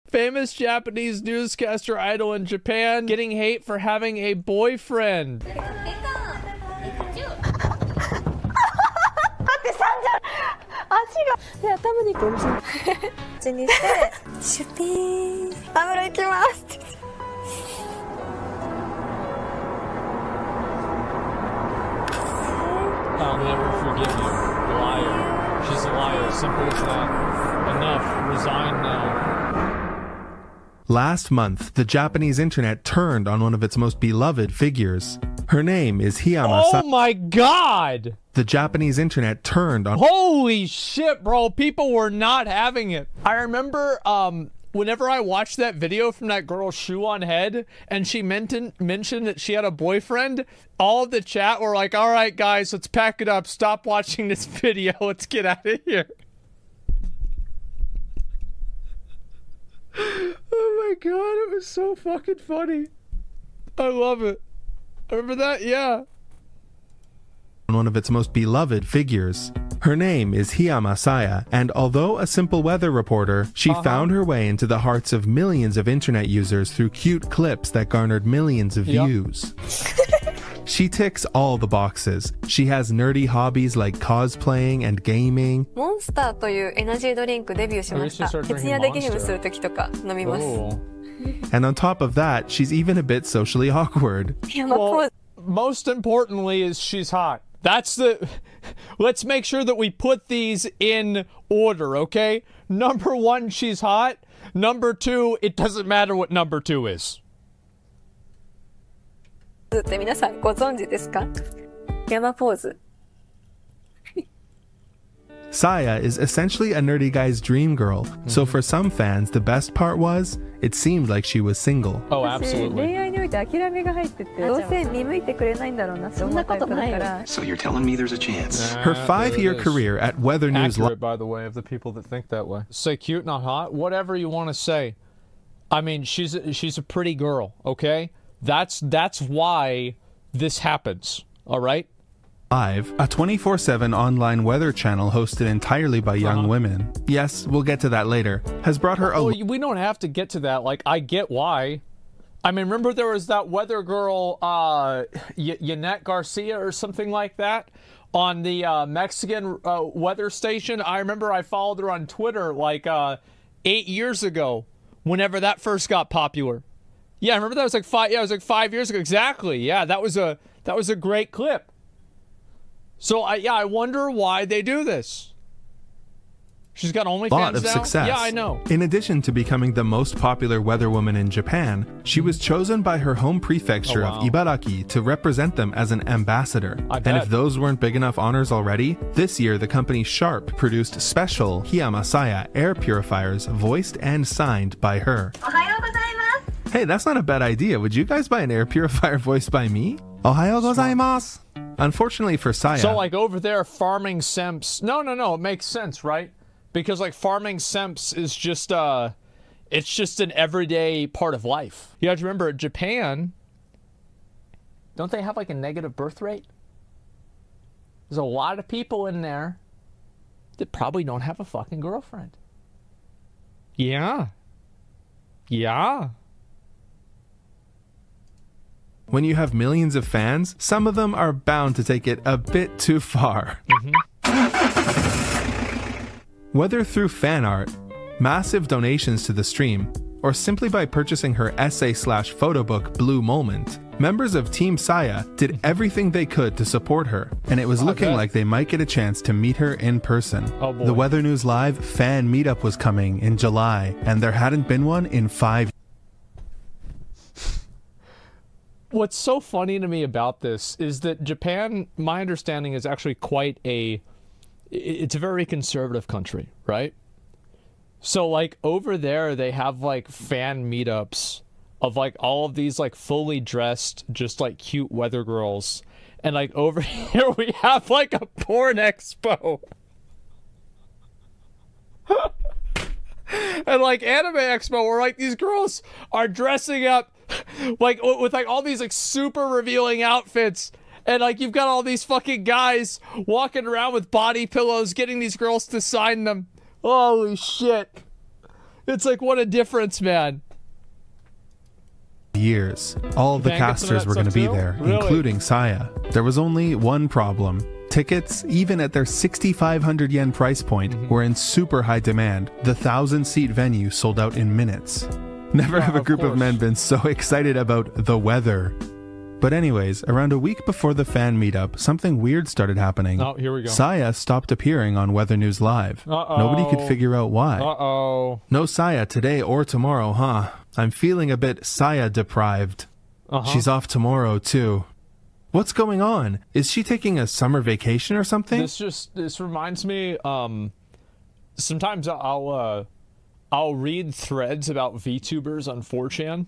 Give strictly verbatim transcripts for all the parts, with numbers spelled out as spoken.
Famous Japanese newscaster idol in Japan getting hate for having a boyfriend. I'll never forgive you. Liar. She's a liar. Simple as that. Enough. Resign now. Last month, the Japanese internet turned on one of its most beloved figures. Her name is Hiyama Oh Sa- my god! The Japanese internet turned on- Holy shit, bro. People were not having it. I remember um, whenever I watched that video from that girl, Shoe on Head, and she mentioned, mentioned that she had a boyfriend, all of the chat were like, all right, guys, let's pack it up. Stop watching this video. Let's get out of here. Oh my god, it was so fucking funny. I love it. Remember that? Yeah. One of its most beloved figures. Her name is Hiyama Saya, and although a simple weather reporter, she uh-huh. found her way into the hearts of millions of internet users through cute clips that garnered millions of yep. views. She ticks all the boxes. She has nerdy hobbies like cosplaying and gaming. Monster というエナジードリンクデビューしました。徹夜でゲームするときとか飲みます。 And on top of that, she's even a bit socially awkward. Well, most importantly is she's hot. That's the... Let's make sure that we put these in order, okay? Number one, she's hot. Number two, it doesn't matter what number two is. って皆さんご存知ですか？山ポーズ。 Saya is essentially a nerdy guy's dream girl, mm-hmm. so for some fans, the best part was, it seemed like she was single. Oh, absolutely. So you're telling me there's a chance? Her five-year career at Weather News Live, by the way, of the people that think that way. Say cute, not hot, whatever you want to say. I mean, she's a, she's a pretty girl, okay? That's that's why this happens, all right? Live, a twenty-four seven online weather channel hosted entirely by young uh-huh. women. Yes, we'll get to that later. Has brought her a well, we don't have to get to that. Like, I get why. I mean, remember there was that weather girl, uh, y- Yanette Garcia or something like that on the uh, Mexican uh, weather station. I remember I followed her on Twitter like uh, eight years ago, whenever that first got popular. Yeah, I remember that was like five. Yeah, it was like five years ago. Exactly. Yeah, that was a that was a great clip. So I yeah, I wonder why they do this. She's got OnlyFans lot of now? success. Yeah, I know. In addition to becoming the most popular weather woman in Japan, she was chosen by her home prefecture oh, wow. of Ibaraki to represent them as an ambassador. I and bet. if those weren't big enough honors already, this year the company Sharp produced special Hiyama Saya air purifiers voiced and signed by her. Hey, that's not a bad idea. Would you guys buy an air purifier voiced by me? Ohayo gozaimasu. Unfortunately for Saya... So, like, over there, farming simps... No, no, no, it makes sense, right? Because, like, farming simps is just, uh... It's just an everyday part of life. You have to remember, Japan... Don't they have, like, a negative birth rate? There's a lot of people in there that probably don't have a fucking girlfriend. Yeah. Yeah. When you have millions of fans, some of them are bound to take it a bit too far. Mm-hmm. Whether through fan art, massive donations to the stream, or simply by purchasing her essay slash photo book Blue Moment, members of Team Saya did everything they could to support her, and it was looking like they might get a chance to meet her in person. Oh boy. The Weather News Live fan meetup was coming in July, and there hadn't been one in five years. What's so funny to me about this is that Japan, my understanding, is actually quite a... It's a very conservative country, right? So, like, over there, they have, like, fan meetups of, like, all of these, like, fully dressed, just, like, cute weather girls. And, like, over here, we have, like, a porn expo. And, like, anime expo, where, like, these girls are dressing up like with like all these like super revealing outfits, and like you've got all these fucking guys walking around with body pillows getting these girls to sign them. Holy shit. It's like, what a difference, man. Years. All the casters were going to be there, really? Including Saya. There was only one problem. Tickets, even at their sixty-five hundred yen price point, mm-hmm. were in super high demand. The thousand-seat venue sold out in minutes. Never yeah, have a group of, of men been so excited about the weather. But anyways, around a week before the fan meetup, something weird started happening. Oh, here we go. Saya stopped appearing on Weather News Live. Uh-oh. Nobody could figure out why. Uh-oh. No Saya today or tomorrow, huh? I'm feeling a bit Saya deprived. Uh-huh. She's off tomorrow, too. What's going on? Is she taking a summer vacation or something? This just, this reminds me, um, sometimes I'll, uh, I'll read threads about VTubers on four chan.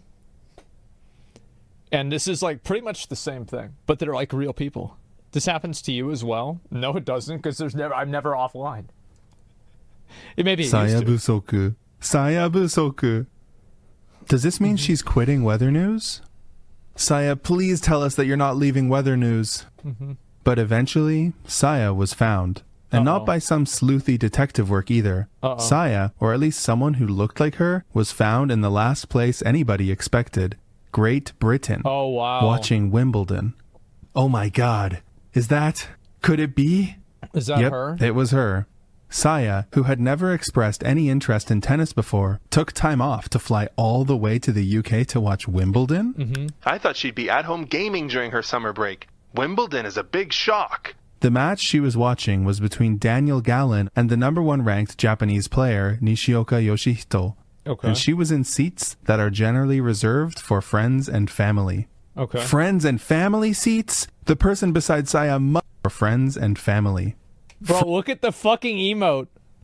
And this is like pretty much the same thing, but they're like real people. This happens to you as well? No, it doesn't, because there's never, I'm never offline. It may be Saya busoku. Saya busoku. Does this mean mm-hmm. she's quitting Weather News? Saya, please tell us that you're not leaving Weather News. Mm-hmm. But eventually, Saya was found. And Uh-oh. not by some sleuthy detective work either. Uh-oh. Saya, or at least someone who looked like her, was found in the last place anybody expected. Great Britain. Oh, wow. Watching Wimbledon. Oh my god. Is that... Could it be? Is that yep, her? It was her. Saya, who had never expressed any interest in tennis before, took time off to fly all the way to the U K to watch Wimbledon? Mm-hmm. I thought she'd be at home gaming during her summer break. Wimbledon is a big shock. The match she was watching was between Daniel Gallen and the number one ranked Japanese player, Nishioka Yoshihito. Okay. And she was in seats that are generally reserved for friends and family. Okay. Friends and family seats? The person beside Saya must be for friends and family. Bro, look at the fucking emote.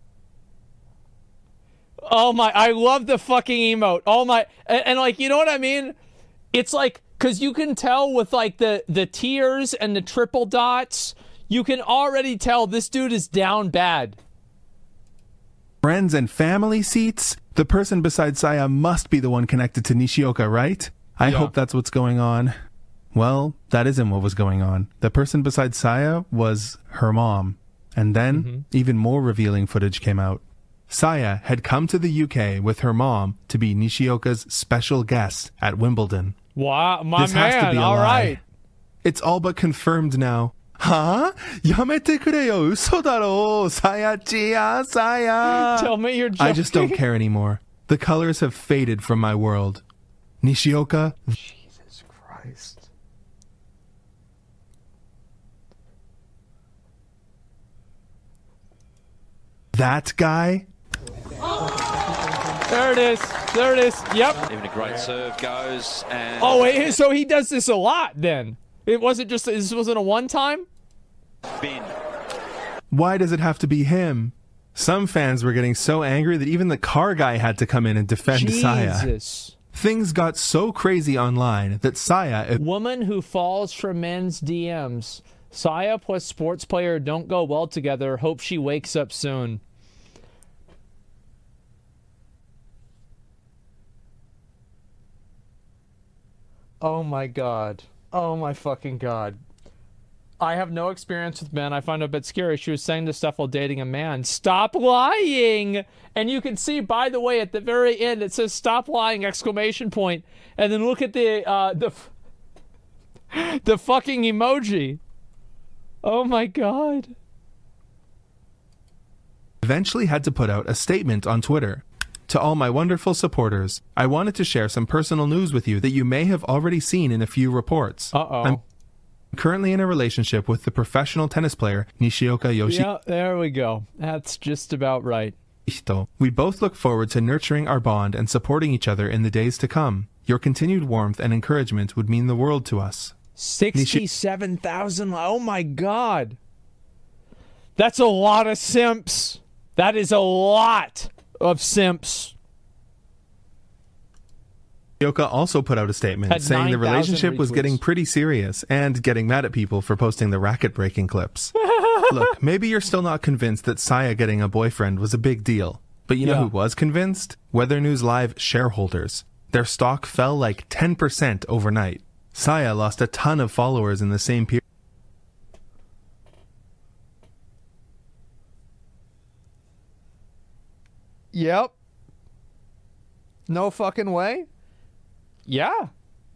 Oh my, I love the fucking emote. Oh my, and, and like, you know what I mean? It's like, cause you can tell with like the, the tears and the triple dots, you can already tell this dude is down bad. Friends and family seats? The person beside Saya must be the one connected to Nishioka, right? I yeah. hope that's what's going on. Well, that isn't what was going on. The person beside Saya was her mom. And then, mm-hmm. even more revealing footage came out. Saya had come to the U K with her mom to be Nishioka's special guest at Wimbledon. Wow, my this man, has to be a all lie. right. It's all but confirmed now. Huh? Yamete kureo, uso daro, Saya-chia, Saya. Tell me you're joking. I just don't care anymore. The colors have faded from my world. Nishioka. Jesus Christ. That guy? There it is. There it is. Yep. Even a great serve goes and... Oh, wait, so he does this a lot then? It wasn't just, this wasn't a one time? Bin. Why does it have to be him? Some fans were getting so angry that even the car guy had to come in and defend Jesus. Saya. Things got so crazy online that Saya... Woman who falls for men's D Ms. Saya plus sports player don't go well together. Hope she wakes up soon. Oh my god. Oh my fucking god. I have no experience with men. I find it a bit scary. She was saying this stuff while dating a man. Stop lying! And you can see, by the way, at the very end, it says stop lying, exclamation point. And then look at the, uh, the, the fucking emoji. Oh my god. Eventually had to put out a statement on Twitter. To all my wonderful supporters, I wanted to share some personal news with you that you may have already seen in a few reports. Uh-oh. I'm currently in a relationship with the professional tennis player Nishioka Yoshi. Yeah, there we go. That's just about right. We both look forward to nurturing our bond and supporting each other in the days to come. Your continued warmth and encouragement would mean the world to us. sixty-seven thousand. Oh my god. That's a lot of simps. That is a lot of simps. Nishioka also put out a statement Had saying the relationship retweets. was getting pretty serious and getting mad at people for posting the racket-breaking clips. Look, maybe you're still not convinced that Saya getting a boyfriend was a big deal. But you know yeah. who was convinced? Weather News Live shareholders. Their stock fell like ten percent overnight. Saya lost a ton of followers in the same period. Yep. No fucking way. Yeah.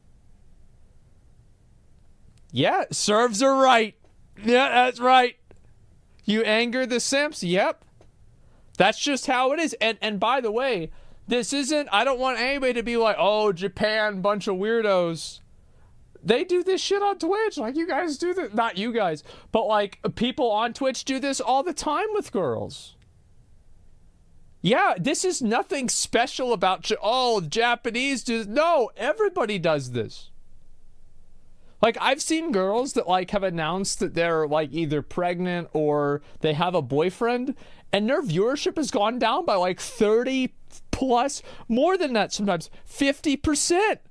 Yeah, serves her right. Yeah, that's right. You anger the simps? Yep. That's just how it is. And and by the way, this isn't, I don't want anybody to be like, oh, Japan, bunch of weirdos. They do this shit on Twitch. Like, you guys do this. Not you guys, but like people on Twitch do this all the time with girls. Yeah, this is nothing special about, oh, Japanese do this. No, everybody does this. Like, I've seen girls that, like, have announced that they're, like, either pregnant or they have a boyfriend, and their viewership has gone down by, like, thirty plus, more than that sometimes, fifty percent.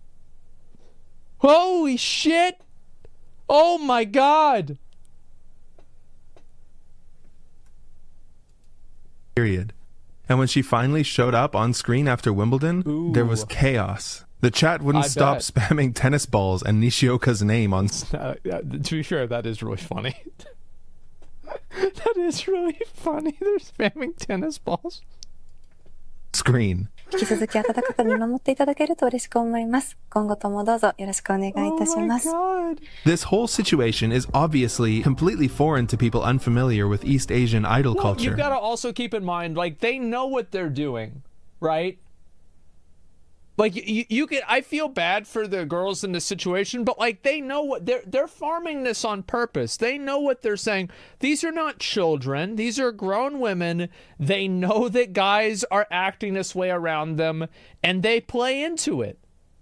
Holy shit! Oh, my God! Period. And when she finally showed up on screen after Wimbledon, Ooh. there was chaos. The chat wouldn't I stop bet. spamming tennis balls and Nishioka's name on... Uh, yeah, to be fair, that is really funny. That is really funny. They're spamming tennis balls. Screen. 引き続き温かく見守っていただけると嬉しく思います。今後ともどうぞよろしくお願いいたします。 This whole situation is obviously completely foreign to people unfamiliar with East Asian idol well, culture. You gotta also keep in mind, like, they know what they're doing, right? Like, you, you can, I feel bad for the girls in this situation, but like, they know what they're, they're farming this on purpose. They know what they're saying. These are not children. These are grown women. They know that guys are acting this way around them, and they play into it.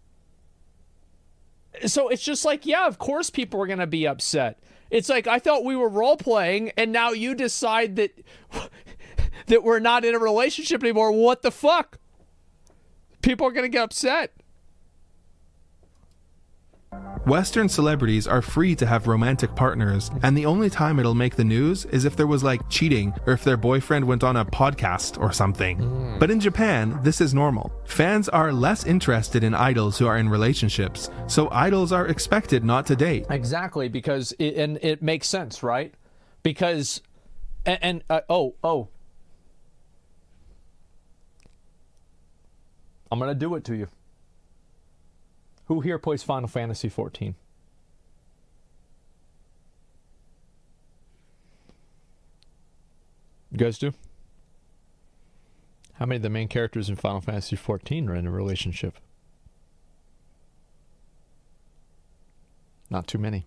So it's just like, yeah, of course people are going to be upset. It's like, I thought we were role playing, and now you decide that, that we're not in a relationship anymore. What the fuck? People are going to get upset. Western celebrities are free to have romantic partners, and the only time it'll make the news is if there was like cheating or if their boyfriend went on a podcast or something. Mm. But in Japan, this is normal. Fans are less interested in idols who are in relationships, so idols are expected not to date. Exactly, because it, and it makes sense, right? Because, and, and uh, oh, oh. I'm going to do it to you. Who here plays Final Fantasy fourteen? You guys do? How many of the main characters in Final Fantasy fourteen are in a relationship? Not too many.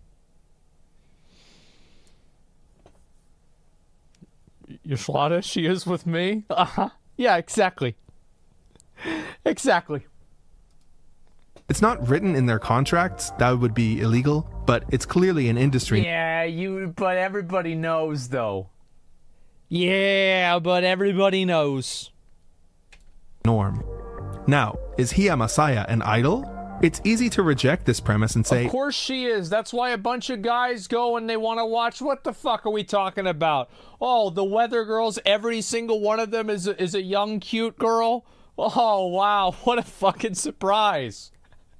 Yashlada, she is with me? Uh-huh. Yeah, exactly. Exactly. It's not written in their contracts, that would be illegal, but it's clearly an industry. Yeah, you but everybody knows though. Yeah, but everybody knows. Norm. Now, is Hiya Masaya an idol? It's easy to reject this premise and say, of course she is. That's why a bunch of guys go and they want to watch. What the fuck are we talking about? Oh, the Weather Girls, every single one of them is a, is a young, cute girl. Oh, wow. What a fucking surprise.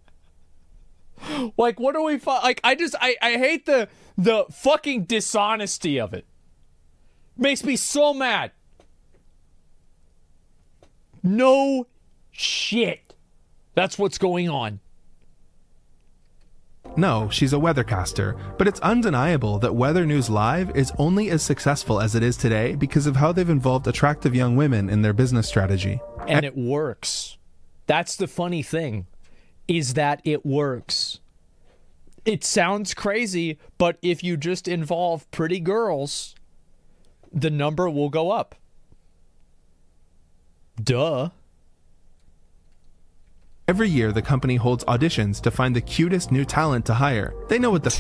Like, what do we... Fu- like, I just... I, I hate the the fucking dishonesty of it. Makes me so mad. No shit. That's what's going on. No, she's a weathercaster, but it's undeniable that Weather News Live is only as successful as it is today because of how they've involved attractive young women in their business strategy. And it works. That's the funny thing, is that it works. It sounds crazy, but if you just involve pretty girls, the number will go up. Duh. Every year, the company holds auditions to find the cutest new talent to hire. They know what the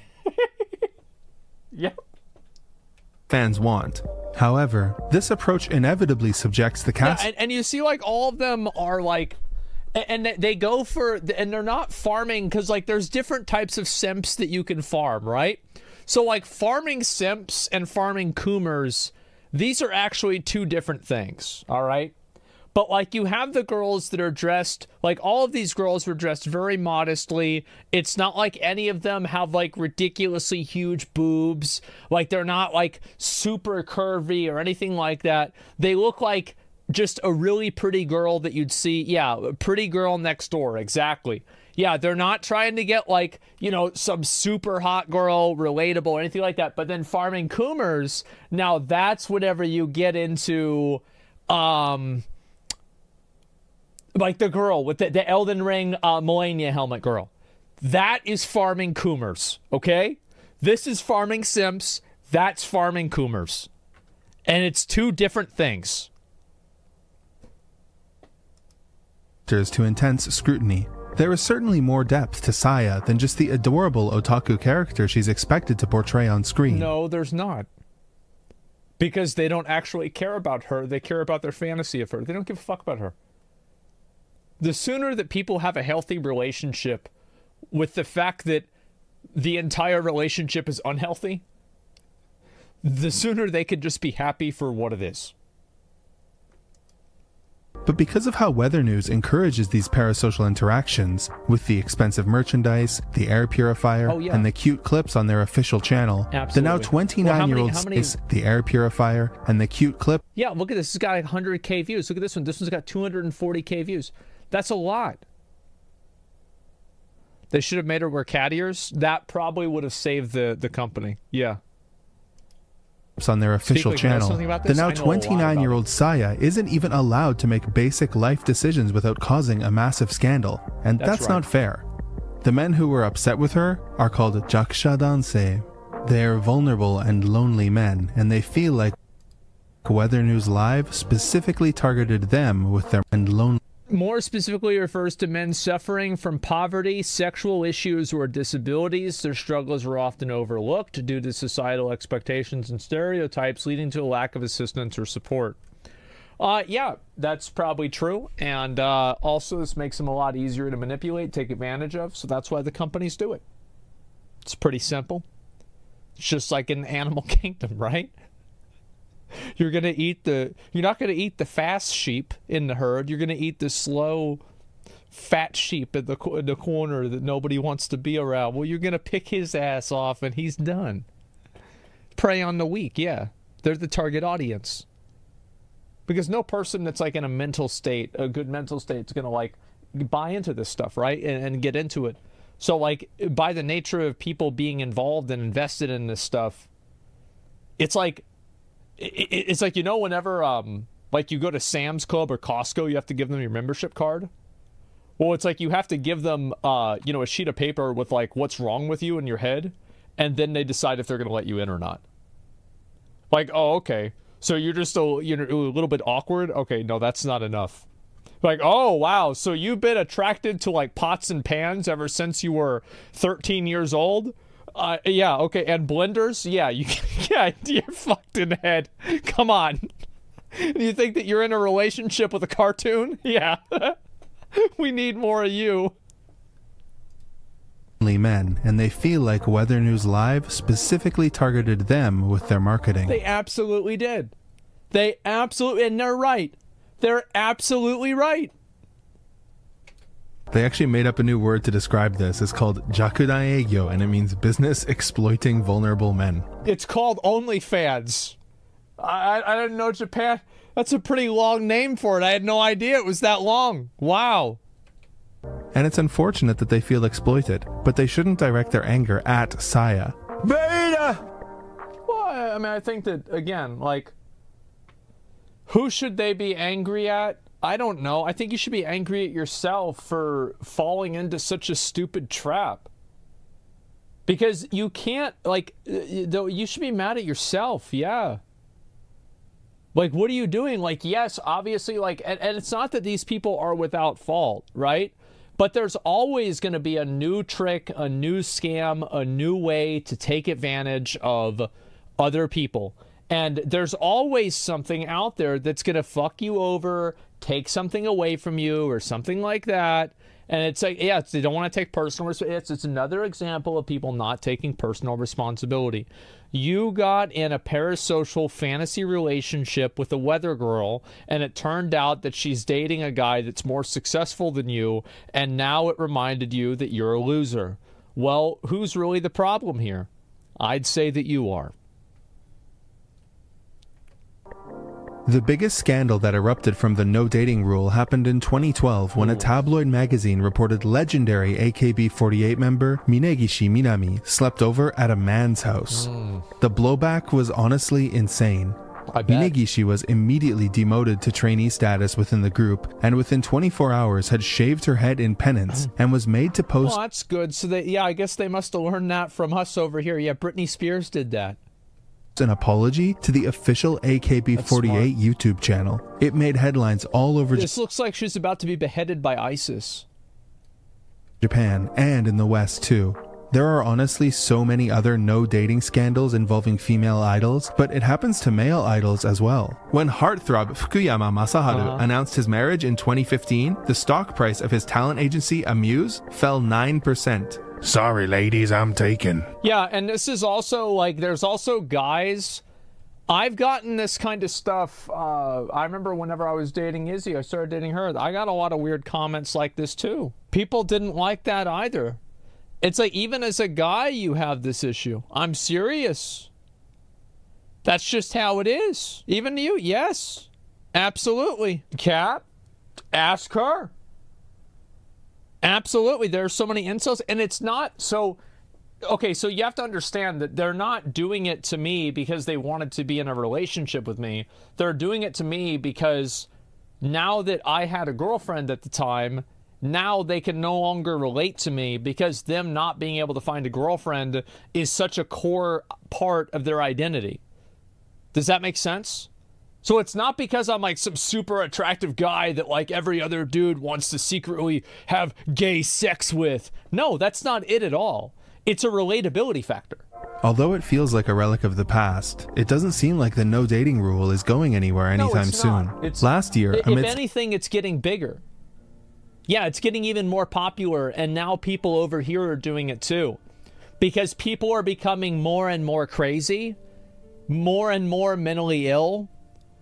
yep. fans want. However, this approach inevitably subjects the cast... Yeah, and, and you see, like, all of them are, like... And they go for... And they're not farming, because, like, there's different types of simps that you can farm, right? So, like, farming simps and farming coomers, these are actually two different things, all right? But, like, you have the girls that are dressed, like, all of these girls are dressed very modestly. It's not like any of them have, like, ridiculously huge boobs. Like, they're not, like, super curvy or anything like that. They look like just a really pretty girl that you'd see. Yeah, a pretty girl next door. Exactly. Yeah, they're not trying to get, like, you know, some super hot girl, relatable, or anything like that. But then farming Coomers, now that's whenever you get into, um, like the girl with the, the Elden Ring uh, Melania helmet girl. That is farming Coomers, okay? This is farming simps. That's farming Coomers. And it's two different things. To intense scrutiny. There is certainly more depth to Saya than just the adorable otaku character she's expected to portray on screen. No, there's not. Because they don't actually care about her. They care about their fantasy of her. They don't give a fuck about her. The sooner that people have a healthy relationship with the fact that the entire relationship is unhealthy, the sooner they could just be happy for what it is. But because of how Weather News encourages these parasocial interactions, with the expensive merchandise, the air purifier, oh, yeah. and the cute clips on their official channel, Absolutely. the now twenty-nine-year-old well, many... the air purifier, and the cute clip... Yeah, look at this. It's got one hundred K views. Look at this one. This one's got two hundred forty K views. That's a lot. They should have made her wear cat ears. That probably would have saved the, the company. Yeah. On their official channel, the now twenty-nine-year-old Saya isn't even allowed to make basic life decisions without causing a massive scandal, and that's, that's right. not fair. The men who were upset with her are called Jakusha Dansei. They're vulnerable and lonely men, and they feel like Weather News Live specifically targeted them with their and lonely. More specifically refers to men suffering from poverty, sexual issues, or disabilities. Their struggles are often overlooked due to societal expectations and stereotypes, leading to a lack of assistance or support. Uh, yeah, that's probably true. And uh, also, this makes them a lot easier to manipulate, take advantage of. So that's why the companies do it. It's pretty simple. It's just like in the animal kingdom, right? You're gonna eat the. You're not gonna eat the fast sheep in the herd. You're gonna eat the slow, fat sheep in the in the corner that nobody wants to be around. Well, you're gonna pick his ass off, and he's done. Prey on the weak. Yeah, they're the target audience. Because no person that's like in a mental state, a good mental state, is gonna like buy into this stuff, right, and, and get into it. So, like, by the nature of people being involved and invested in this stuff, it's like. It's like, you know, whenever, um, like, you go to Sam's Club or Costco, you have to give them your membership card. Well, it's like you have to give them, uh, you know, a sheet of paper with, like, what's wrong with you in your head, and then they decide if they're going to let you in or not. Like, oh, okay, so you're just a, you're a little bit awkward? Okay, no, that's not enough. Like, oh, wow, so you've been attracted to, like, pots and pans ever since you were thirteen years old? Uh, yeah, okay, and blenders? Yeah, you, yeah, you're fucked in the head. Come on. Do you think that you're in a relationship with a cartoon? Yeah. We need more of you. Men, and they feel like Weather News Live specifically targeted them with their marketing. They absolutely did. They absolutely, and they're right. They're absolutely right. They actually made up a new word to describe this. It's called Jakudan Eigyo, and it means business exploiting vulnerable men. It's called OnlyFans. I, I didn't know Japan. That's a pretty long name for it. I had no idea it was that long. Wow. And it's unfortunate that they feel exploited, but they shouldn't direct their anger at Saya. Beta! Well, I mean, I think that, again, like, who should they be angry at? I don't know. I think you should be angry at yourself for falling into such a stupid trap. Because you can't, like, you should be mad at yourself, yeah. Like, what are you doing? Like, yes, obviously, like, and, and it's not that these people are without fault, right? But there's always going to be a new trick, a new scam, a new way to take advantage of other people. And there's always something out there that's going to fuck you over, take something away from you or something like that. And it's like, yeah, it's, they don't want to take personal responsibility. It's, it's another example of people not taking personal responsibility. You got in a parasocial fantasy relationship with a weather girl, and it turned out that she's dating a guy that's more successful than you, and now it reminded you that you're a loser. Well, who's really the problem here? I'd say that you are. The biggest scandal that erupted from the no dating rule happened in twenty twelve when a tabloid magazine reported legendary A K B forty-eight member Minegishi Minami slept over at a man's house. Mm. The blowback was honestly insane. Minegishi was immediately demoted to trainee status within the group, and within twenty-four hours had shaved her head in penance and was made to post. Well, that's good. So they, yeah, I guess they must have learned that from us over here. Yeah, Britney Spears did that. An apology to the official A K B forty-eight YouTube channel. It made headlines all over. This looks like she's about to be beheaded by ISIS. Japan and in the West too. There are honestly so many other no dating scandals involving female idols, but it happens to male idols as well. When heartthrob Fukuyama Masaharu uh-huh. announced his marriage in twenty fifteen, the stock price of his talent agency Amuse fell nine percent. Sorry, ladies, I'm taken. Yeah, and this is also, like, there's also guys... I've gotten this kind of stuff. Uh, I remember whenever I was dating Izzy, I started dating her. I got a lot of weird comments like this, too. People didn't like that either. It's like, even as a guy, you have this issue. I'm serious. That's just how it is. Even you, yes. Absolutely. Kat, ask her. Absolutely. There's so many insults, and it's not so... Okay, so you have to understand that they're not doing it to me because they wanted to be in a relationship with me. They're doing it to me because now that I had a girlfriend at the time, now they can no longer relate to me because them not being able to find a girlfriend is such a core part of their identity. Does that make sense? So it's not because I'm like some super attractive guy that like every other dude wants to secretly have gay sex with. No, that's not it at all. It's a relatability factor. Although it feels like a relic of the past, it doesn't seem like the no dating rule is going anywhere anytime no, it's soon. Not. It's, Last year, if amidst... anything, it's getting bigger. Yeah, it's getting even more popular, and now people over here are doing it too. Because people are becoming more and more crazy, more and more mentally ill,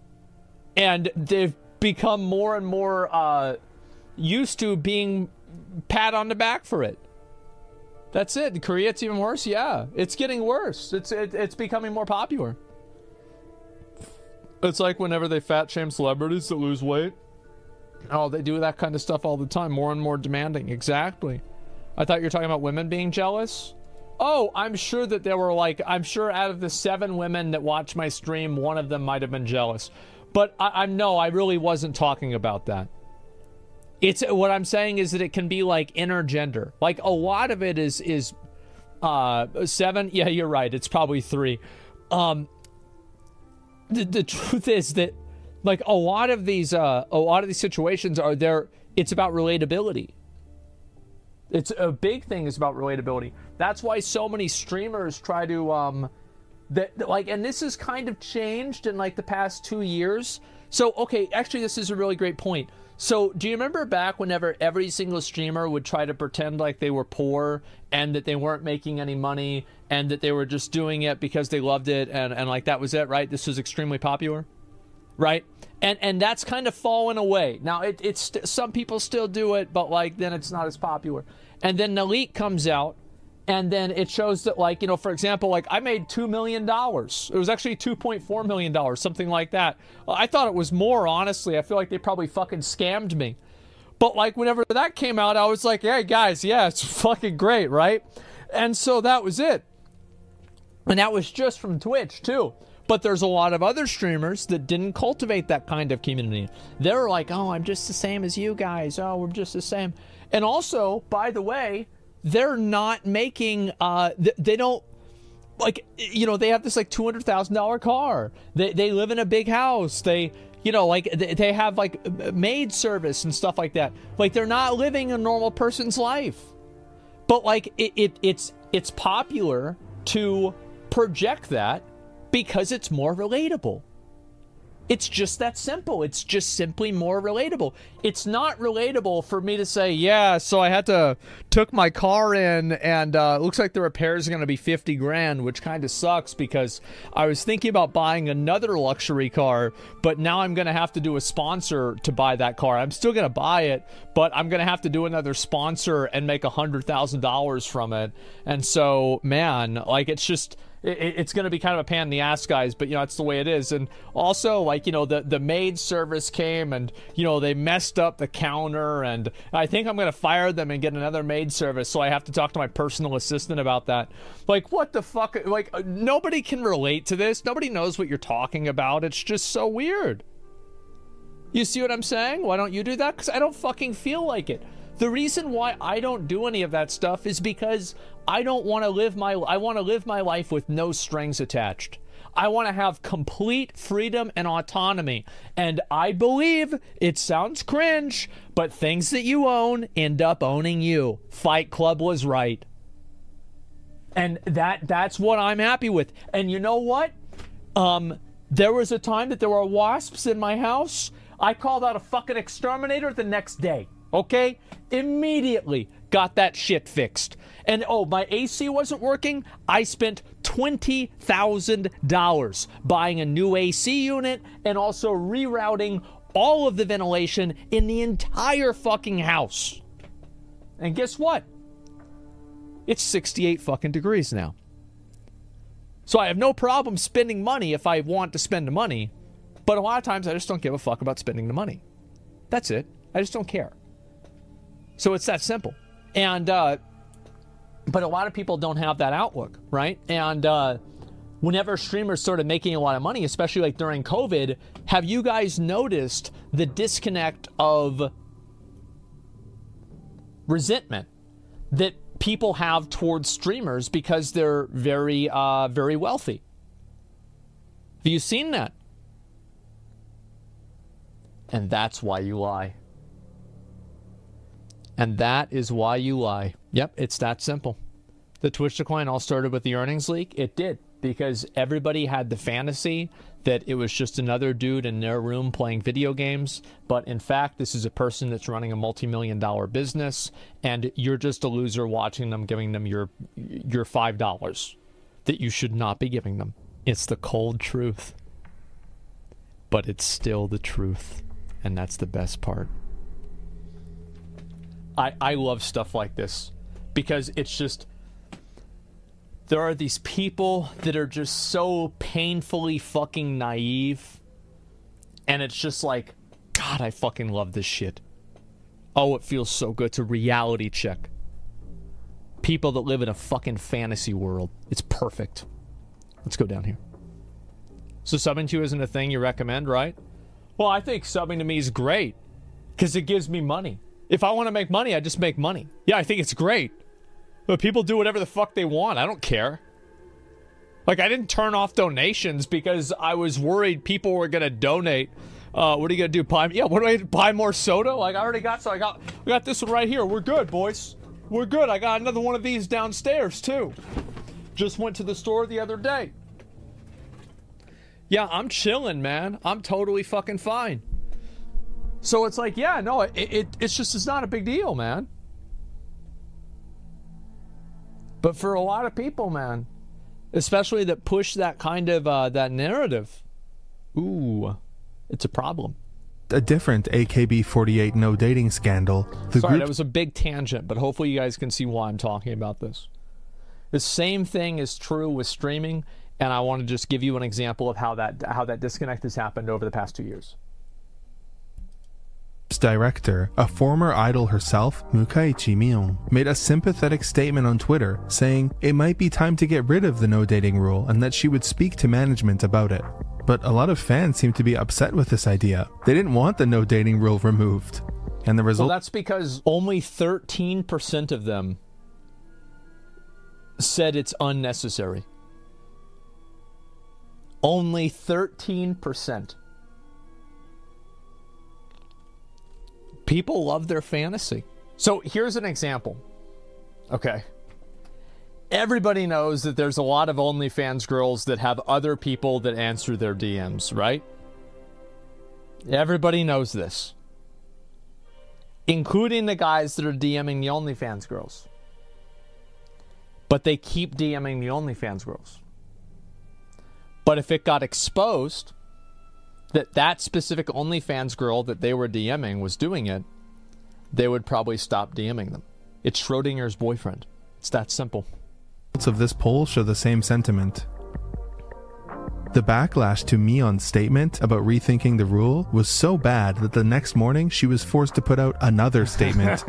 and they've become more and more uh, used to being pat on the back for it. That's it. In Korea, it's even worse. Yeah, it's getting worse. It's it, it's becoming more popular. It's like whenever they fat shame celebrities that lose weight. Oh, they do that kind of stuff all the time. More and more demanding. Exactly. I thought you were talking about women being jealous. Oh, I'm sure that there were like, I'm sure out of the seven women that watch my stream, one of them might have been jealous. But I, I'm no, I really wasn't talking about that. It's what I'm saying is that it can be like intergender. Like a lot of it is is uh, seven. Yeah, you're right. It's probably three. Um, the the truth is that like a lot of these uh, a lot of these situations are there. It's about relatability. It's a big thing is about relatability. That's why so many streamers try to um, that like, and this has kind of changed in like the past two years. So okay, actually, this is a really great point. So, do you remember back whenever every single streamer would try to pretend like they were poor and that they weren't making any money and that they were just doing it because they loved it and, and like that was it, right? This was extremely popular, right? And and that's kind of fallen away. Now, it, it's some people still do it, but like then it's not as popular. And then Nalik comes out and then it shows that like, you know, for example, like I made two million dollars. It was actually two point four million dollars, something like that. I thought it was more, honestly. I feel like they probably fucking scammed me. But like whenever that came out, I was like, hey guys, yeah, it's fucking great, right? And so that was it. And that was just from Twitch too. But there's a lot of other streamers that didn't cultivate that kind of community. They're like, oh, I'm just the same as you guys. Oh, we're just the same. And also, by the way, they're not making, uh, th- they don't, like, you know, they have this, like, two hundred thousand dollars car. They they live in a big house. They, you know, like, they, they have, like, maid service and stuff like that. Like, they're not living a normal person's life. But, like, it, it it's it's popular to project that because it's more relatable. It's just that simple. It's just simply more relatable. It's not relatable for me to say, yeah, so I had to took my car in and uh, it looks like the repairs are going to be fifty grand, which kind of sucks because I was thinking about buying another luxury car, but now I'm going to have to do a sponsor to buy that car. I'm still going to buy it, but I'm going to have to do another sponsor and make one hundred thousand dollars from it. And so, man, like it's just... it, it's going to be kind of a pain in the ass, guys, but, you know, it's the way it is. And also, like, you know, the, the maid service came and, you know, they messed up the counter, and I think I'm going to fire them and get another maid service, so I have to talk to my personal assistant about that. Like, what the fuck? Like, nobody can relate to this. Nobody knows what you're talking about. It's just so weird. You see what I'm saying? Why don't you do that? Because I don't fucking feel like it. The reason why I don't do any of that stuff is because I don't want to live my I want to live my life with no strings attached. I want to have complete freedom and autonomy. And I believe, it sounds cringe, but things that you own end up owning you. Fight Club was right. And that that's what I'm happy with. And you know what? Um, there was a time that there were wasps in my house. I called out a fucking exterminator the next day. Okay? Immediately got that shit fixed. And oh, my A C wasn't working. I spent twenty thousand dollars buying a new A C unit and also rerouting all of the ventilation in the entire fucking house. And guess what? It's sixty-eight fucking degrees now. So I have no problem spending money if I want to spend the money. But a lot of times I just don't give a fuck about spending the money. That's it. I just don't care. So it's that simple. And, uh, but a lot of people don't have that outlook, right? And uh, whenever streamers started making a lot of money, especially like during COVID, have you guys noticed the disconnect of resentment that people have towards streamers because they're very, uh, very wealthy? Have you seen that? And that's why you lie. And that is why you lie. Yep, it's that simple. The Twitch decline all started with the earnings leak. It did, because everybody had the fantasy that it was just another dude in their room playing video games. But in fact, this is a person that's running a multi-million dollar business, and you're just a loser watching them, giving them your your five dollars that you should not be giving them. It's the cold truth. But it's still the truth. And that's the best part. I, I love stuff like this because it's just, there are these people that are just so painfully fucking naive, and it's just like, God, I fucking love this shit. Oh, it feels so good. It's a reality check. People that live in a fucking fantasy world. It's perfect. Let's go down here. So subbing to you isn't a thing you recommend, right? Well, I think subbing to me is great because it gives me money. If I want to make money, I just make money. Yeah, I think it's great. But people do whatever the fuck they want. I don't care. Like, I didn't turn off donations because I was worried people were going to donate. Uh, what are you going to do? Buy, yeah, what do I buy more soda? Like, I already got, so I got, I got this one right here. We're good, boys. We're good. I got another one of these downstairs, too. Just went to the store the other day. Yeah, I'm chilling, man. I'm totally fucking fine. So it's like, yeah, no, it, it it's just, it's not a big deal, man. But for a lot of people, man, especially that push that kind of, uh, that narrative, ooh, it's a problem. A different A K B forty-eight no dating scandal. The Sorry, group... that was a big tangent, but hopefully you guys can see why I'm talking about this. The same thing is true with streaming, and I want to just give you an example of how that how that disconnect has happened over the past two years. Director, a former idol herself, Mukaichi Mion, made a sympathetic statement on Twitter saying it might be time to get rid of the no dating rule and that she would speak to management about it. But a lot of fans seem to be upset with this idea. They didn't want the no dating rule removed. And the result... Well, that's because only thirteen percent of them said it's unnecessary. Only thirteen percent. People love their fantasy. So here's an example. Okay. Everybody knows that there's a lot of OnlyFans girls that have other people that answer their D Ms, right? Everybody knows this. Including the guys that are DMing the OnlyFans girls. But they keep DMing the OnlyFans girls. But if it got exposed that that specific OnlyFans girl that they were DMing was doing it, they would probably stop DMing them. It's Schrodinger's boyfriend. It's that simple. of this poll show the same sentiment. The backlash to Mion's statement about rethinking the rule was so bad that the next morning she was forced to put out another statement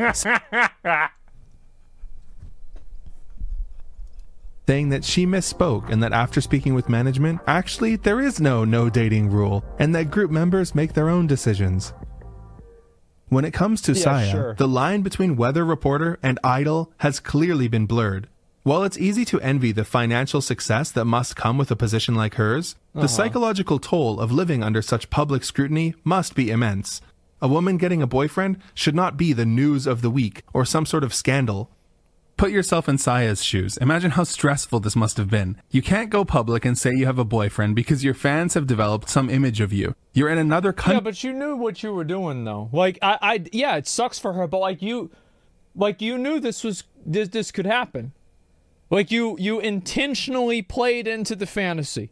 saying that she misspoke and that after speaking with management, actually there is no no dating rule and that group members make their own decisions. When it comes to Yeah, Saya, sure. the line between weather reporter and idol has clearly been blurred. While it's easy to envy the financial success that must come with a position like hers, the Uh-huh. psychological toll of living under such public scrutiny must be immense. A woman getting a boyfriend should not be the news of the week or some sort of scandal. Put yourself in Saya's shoes. Imagine how stressful this must have been. You can't go public and say you have a boyfriend because your fans have developed some image of you. You're in another country. Yeah, but you knew what you were doing, though. Like, I, I, yeah, it sucks for her, but like you, like you knew this was this this could happen. Like you, you intentionally played into the fantasy.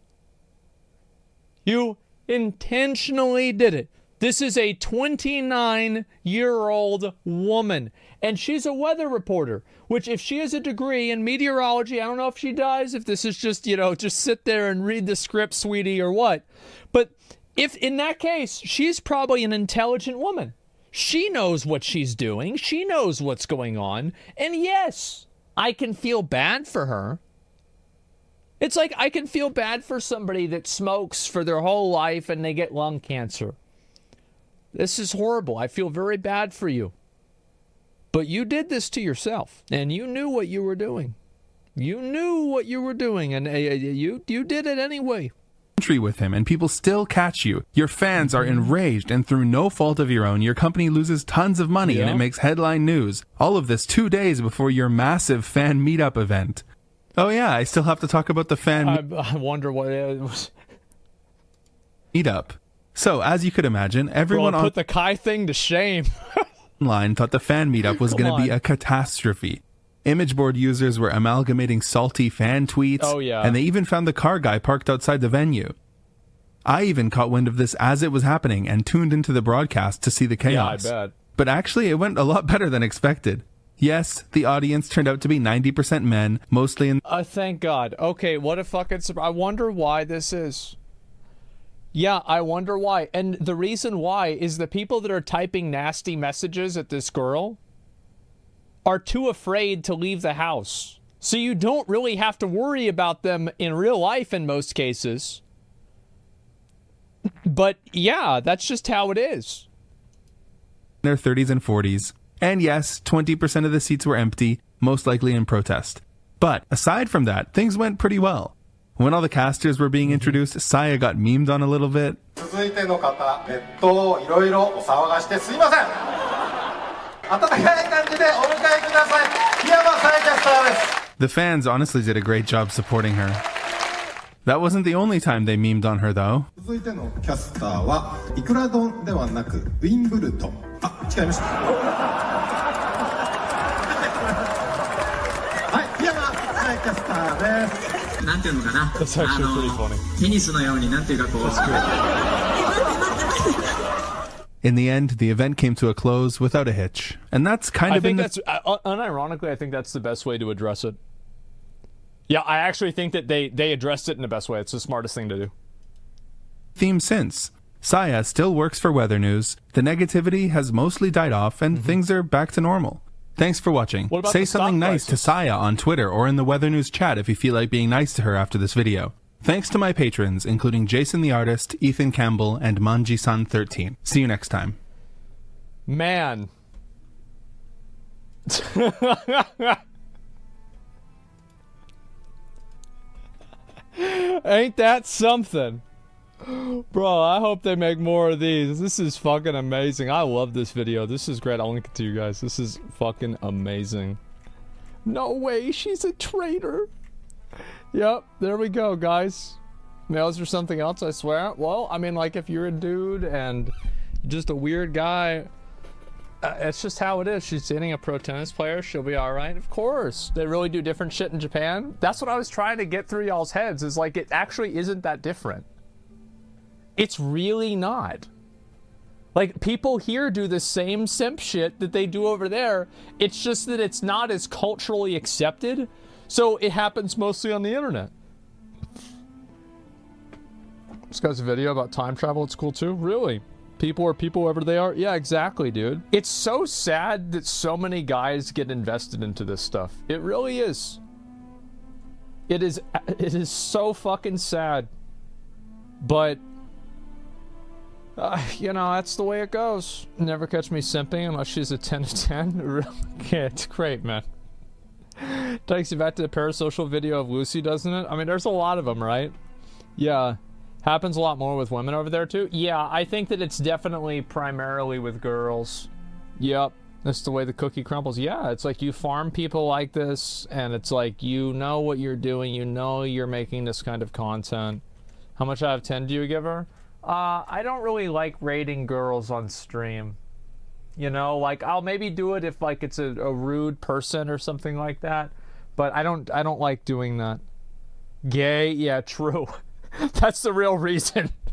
You intentionally did it. This is a twenty-nine-year-old woman, and she's a weather reporter, which if she has a degree in meteorology, I don't know if she does, if this is just, you know, just sit there and read the script, sweetie, or what. But if in that case, she's probably an intelligent woman. She knows what she's doing. She knows what's going on. And yes, I can feel bad for her. It's like I can feel bad for somebody that smokes for their whole life and they get lung cancer. This is horrible. I feel very bad for you. But you did this to yourself, and you knew what you were doing. You knew what you were doing, and uh, you you did it anyway. With him, and people still catch you. Your fans are enraged, and through no fault of your own, your company loses tons of money, Yeah. and it makes headline news. All of this two days before your massive fan meetup event. Oh yeah, I still have to talk about the fan I, I wonder what it was. meetup. So, as you could imagine, everyone Bro, put the Kai thing to shame. online thought the fan meetup was Come going to be on. a catastrophe. Image board users were amalgamating salty fan tweets, Oh, yeah. and they even found the car guy parked outside the venue. I even caught wind of this as it was happening and tuned into the broadcast to see the chaos. Yeah, I bet. But actually, it went a lot better than expected. Yes, the audience turned out to be ninety percent men, mostly in Uh, thank God. Okay, what a fucking surprise. I wonder why this is. Yeah, I wonder why. And the reason why is the people that are typing nasty messages at this girl are too afraid to leave the house. So you don't really have to worry about them in real life in most cases. But yeah, that's just how it is. their thirties and forties. And yes, twenty percent of the seats were empty, most likely in protest. But aside from that, things went pretty well. When all the casters were being introduced, Saya got memed on a little bit. 続いての方、ネットをいろいろお騒がしてすいません。温かい感じでお迎えください。檜山さやキャスターです。 The fans honestly did a great job supporting her. That wasn't the only time they memed on her, though. 続いてのキャスターは、イクラ丼ではなく、ウィンブルトン。あ、違いました。はい、檜山さやキャスターです。 なんていうのかな、 That's actually pretty funny. テニスのようになんていうかこう In the end, the event came to a close without a hitch. And that's kind I of been think the that's, uh, unironically, I think that's the best way to address it. Yeah, I actually think that they, they addressed it in the best way. It's the smartest thing to do. theme since. Saya still works for Weather News. The negativity has mostly died off, and things are back to normal. Thanks for watching. What about Say the stock something nice to prices? Saya on Twitter or in the Weather News chat if you feel like being nice to her after this video. Thanks to my patrons, including Jason the Artist, Ethan Campbell, and Manji-san thirteen. See you next time. Man. Ain't that something? Bro, I hope they make more of these. This is fucking amazing. I love this video. This is great. I'll link it to you guys. This is fucking amazing. No way, she's a traitor. Yep, there we go, guys. Males or something else, I swear. Well, I mean, like, if you're a dude and just a weird guy, uh, it's just how it is. She's dating a pro tennis player. She'll be all right. Of course. They really do different shit in Japan. That's what I was trying to get through y'all's heads, is like, it actually isn't that different. It's really not. Like, people here do the same simp shit that they do over there. It's just that it's not as culturally accepted. So it happens mostly on the internet. This guy's a video about time travel. It's cool too. Really? People are people whoever they are? Yeah, exactly, dude. It's so sad that so many guys get invested into this stuff. It really is. It is, it is so fucking sad. But, uh, you know, that's the way it goes. Never catch me simping unless she's a ten to ten. Yeah, it's great, man. Takes you back to the parasocial video of Lucy, doesn't it? I mean, there's a lot of them, right? Yeah. Happens a lot more with women over there, too? Yeah, I think that it's definitely primarily with girls. Yep. That's the way the cookie crumbles. Yeah, it's like you farm people like this, and it's like you know what you're doing. You know you're making this kind of content. How much out of ten do you give her? Uh, I don't really like rating girls on stream. You know, like I'll maybe do it if like it's a, a rude person or something like that. But I don't I don't like doing that. Gay? Yeah, true. That's the real reason.